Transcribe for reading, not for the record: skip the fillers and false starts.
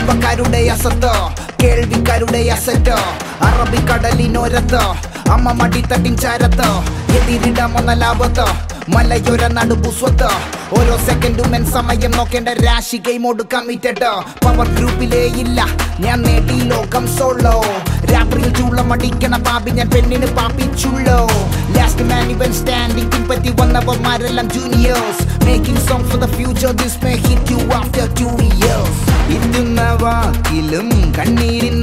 കുടുംബക്കാരുടെ അസത്ത് കേൾവിക്കാരുടെ അസറ്റ് അറബിക്കടലിനോരത്ത് അമ്മ മടിത്തട്ടിൻ ചാരത്ത് എതിരിടാമെന്ന ലാഭത്ത് മലയോര നടുപുസ്വത്ത് ഓരോ സെക്കൻഡും എൻ സമയം നോക്കേണ്ട രാശി ഗെയിമോട് കമ്മിറ്റഡ് പവർ ഗ്രൂപ്പിലേ ഇല്ല ഞാൻ നേടി ലോകം സോളോ രാത്രിയിൽ ചൂളം അടിക്കണ പാപ്പി ഞാൻ പെണ്ണിന് പാപ്പിച്ചുള്ളോ ലാസ്റ്റ് മാൻ ഇവൻ സ്റ്റാൻഡിംഗ് പിൻപറ്റി വന്നവന്മാരെല്ലാം juniors making song for the future this may hit you after 2 years ഇതുന്ന വാക്കിലും കണ്ണീരിൻ